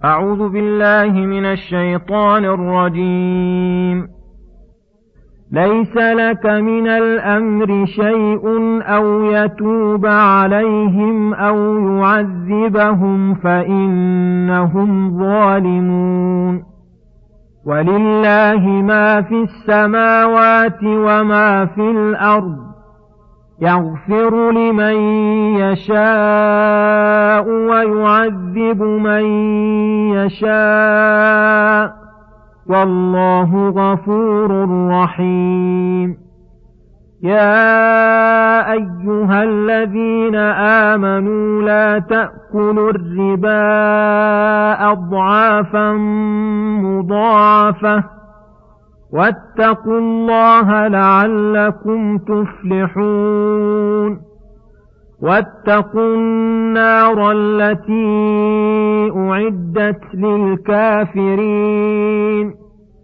أعوذ بالله من الشيطان الرجيم. ليس لك من الأمر شيء أو يتوب عليهم أو يعذبهم فإنهم ظالمون. ولله ما في السماوات وما في الأرض، يغفر لمن يشاء ويعذب من يشاء، والله غفور رحيم. يا أيها الذين آمنوا لا تأكلوا الربا أضعافا مضاعفة، واتقوا الله لعلكم تفلحون. واتقوا النار التي أعدت للكافرين،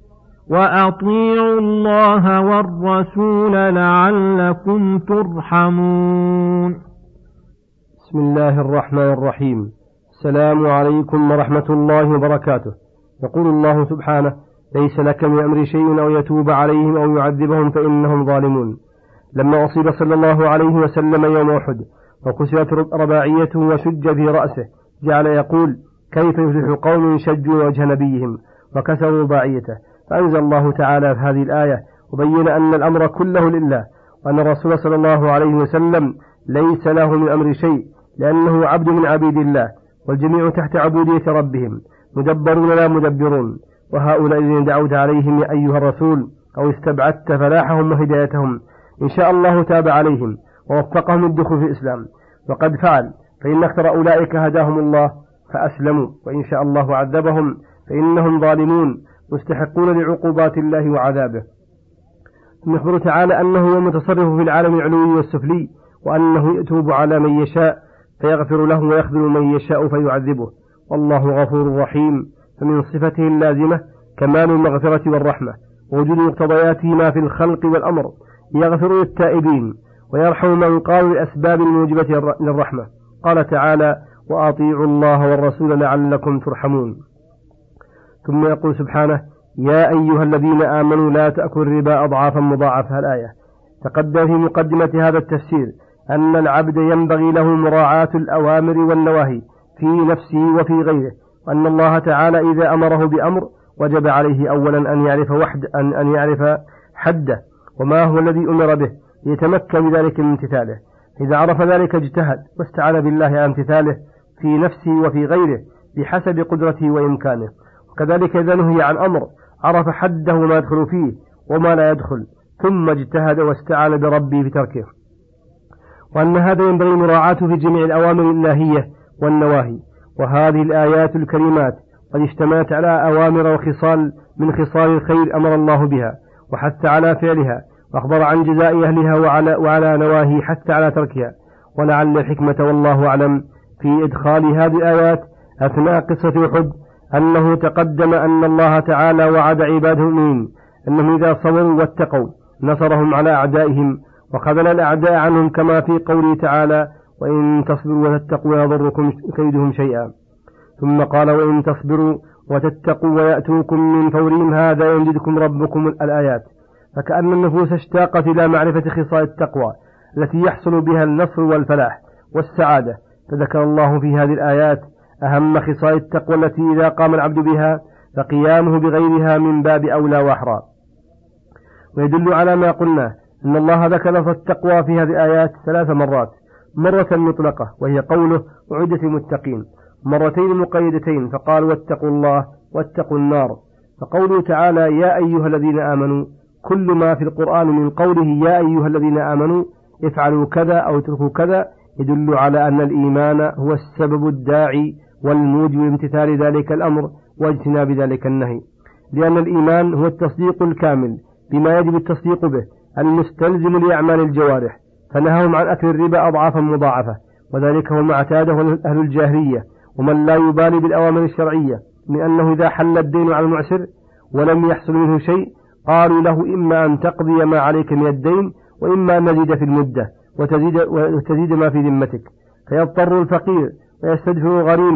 وأطيعوا الله والرسول لعلكم ترحمون. بسم الله الرحمن الرحيم. السلام عليكم ورحمة الله وبركاته. يقول الله سبحانه: ليس لك من أمر شيء أو يتوب عليهم أو يعذبهم فإنهم ظالمون. لما أصيب صلى الله عليه وسلم يوم أحد وكسرت رباعيته وشج في رأسه، جعل يقول: كيف يفلح قوم شجوا وجه نبيهم وكسروا رباعيته؟ فأنزل الله تعالى في هذه الآية وبين أن الأمر كله لله، وأن الرسول صلى الله عليه وسلم ليس له من أمر شيء، لأنه عبد من عبيد الله، والجميع تحت عبودية ربهم، مدبرون لا مدبرون. وهؤلاء الذين دعوت عليهم يا أيها الرسول أو استبعدت فلاحهم وهدايتهم، إن شاء الله تاب عليهم ووفقهم الدخول في الإسلام، وقد فعل، فإن أكثر أولئك هداهم الله فأسلموا، وإن شاء الله عذبهم فإنهم ظالمون مستحقون لعقوبات الله وعذابه. ثم يخبر تعالى أنه هو المتصرف في العالم العلوي والسفلي، وأنه يتوب على من يشاء فيغفر له ويخذل من يشاء فيعذبه، والله غفور رحيم. فمن صفته اللازمة كمال المغفرة والرحمة، ووجود مقتضياتهما في الخلق والأمر، يغفر للتائبين ويرحم من قال الأسباب الموجبة للرحمة. قال تعالى: وأطيعوا الله والرسول لعلكم ترحمون. ثم يقول سبحانه: يا أيها الذين آمنوا لا تأكلوا الربا أضعافا مضاعفة. الآية. تقدم في مقدمة هذا التفسير أن العبد ينبغي له مراعاة الأوامر والنواهي في نفسه وفي غيره، وأن الله تعالى إذا أمره بأمر وجب عليه أولا أن يعرف حده وما هو الذي أمر به ليتمكن بذلك من امتثاله. إذا عرف ذلك اجتهد واستعان بالله على امتثاله في نفسه وفي غيره بحسب قدرته وإمكانه. وكذلك إذا نهي عن أمر عرف حده ما يدخل فيه وما لا يدخل، ثم اجتهد واستعان بربه في تركه. وأن هذا ينبغي مراعاته في جميع الأوامر الإلهية والنواهي. وهذه الآيات الكريمات قد اشتملت على أوامر وخصال من خصال الخير أمر الله بها وحث على فعلها، وأخبر عن جزاء أهلها وعلى نواهي حث على تركها. ولعل الحكمة والله أعلم في إدخال هذه الآيات أثناء قصة أحد أنه تقدم أن الله تعالى وعد عباده المؤمنين أنهم إذا صبروا واتقوا نصرهم على أعدائهم وخذل الأعداء عنهم، كما في قوله تعالى: وإن تصبروا وتتقوا لا يضركم كيدهم شيئا. ثم قال: وإن تصبروا وتتقوا ويأتوكم من فورهم هذا يمددكم ربكم. الآيات. فكأن النفوس اشتاقت إلى معرفة خصال التقوى التي يحصل بها النصر والفلاح والسعادة، فذكر الله في هذه الآيات أهم خصال التقوى التي إذا قام العبد بها فقيامه بغيرها من باب أولى وأحرى. ويدل على ما قلنا أن الله ذكر لفظ التقوى في هذه الآيات 3 مرات: مرة مطلقة وهي قوله: أعدت المتقين، مرتين مقيدتين فقال: واتقوا الله واتقوا النار. فقوله تعالى: يا أيها الذين آمنوا، كل ما في القرآن من قوله يا أيها الذين آمنوا افعلوا كذا أو اتركوا كذا يدل على أن الإيمان هو السبب الداعي والموجب لامتثال ذلك الأمر واجتناب ذلك النهي، لأن الإيمان هو التصديق الكامل بما يجب التصديق به المستلزم لأعمال الجوارح، فنهاهم عن أكل الربا أضعافا مضاعفة، وذلك هو ما اعتاده أهل الجاهلية ومن لا يبالي بالأوامر الشرعية، من أنه إذا حل الدين على المعسر ولم يحصل منه شيء قالوا له: إما أن تقضي ما عليك من الدين وإما أن نزيد في المدة وتزيد ما في ذمتك، فيضطر الفقير ويستدفع الغريمة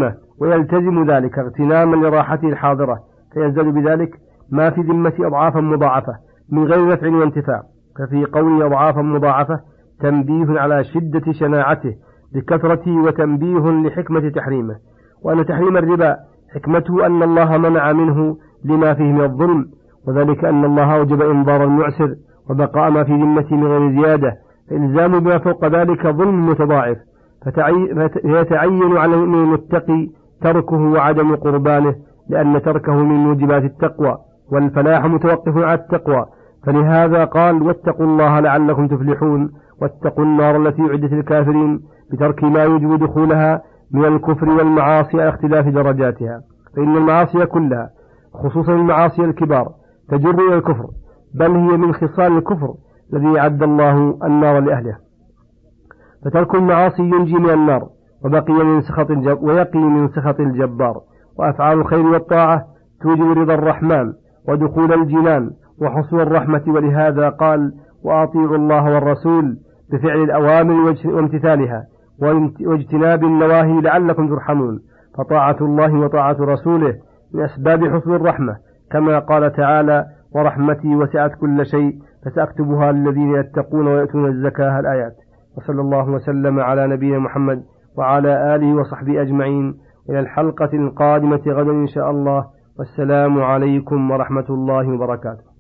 ويلتزم ذلك اغتناما لراحته الحاضرة، فيزداد بذلك ما في ذمة أضعافا مضاعفة من غير نفع وانتفاع. ففي قوله أضعافا مضاعفة تنبيه على شدة شناعته بكثرته وتنبيه لحكمة تحريمه، وأن تحريم الربا حكمته أن الله منع منه لما فيه من الظلم، وذلك أن الله أوجب إنظار المعسر وبقاء ما في ذمته من غير زيادة، فإلزام بما فوق ذلك ظلم متضاعف، فيتعين على المؤمن المتقي تركه وعدم قربانه، لأن تركه من موجبات التقوى، والفلاح متوقف على التقوى. فلهذا قال: واتقوا الله لعلكم تفلحون، واتقوا النار التي أعدت للكافرين، بترك ما يوجب دخولها من الكفر والمعاصي على اختلاف درجاتها، فإن المعاصي كلها خصوصا المعاصي الكبار تجر إلى الكفر، بل هي من خصال الكفر الذي أعد الله النار لأهله. فترك المعاصي ينجي من النار ويقي من سخط الجبار. وأفعال الخير والطاعة توجب رضا الرحمن ودخول الجنان وحصول الرحمة، ولهذا قال: وأطيعوا الله والرسول، بفعل الأوامر وامتثالها واجتناب النواهي لعلكم ترحمون. فطاعة الله وطاعة رسوله من أسباب حصول الرحمة، كما قال تعالى: ورحمتي وسعت كل شيء فسأكتبها للذين يتقون ويأتون الزكاة. الآيات. وصلى الله وسلم على نبينا محمد وعلى آله وصحبه أجمعين. إلى الحلقة القادمة غدا إن شاء الله، والسلام عليكم ورحمة الله وبركاته.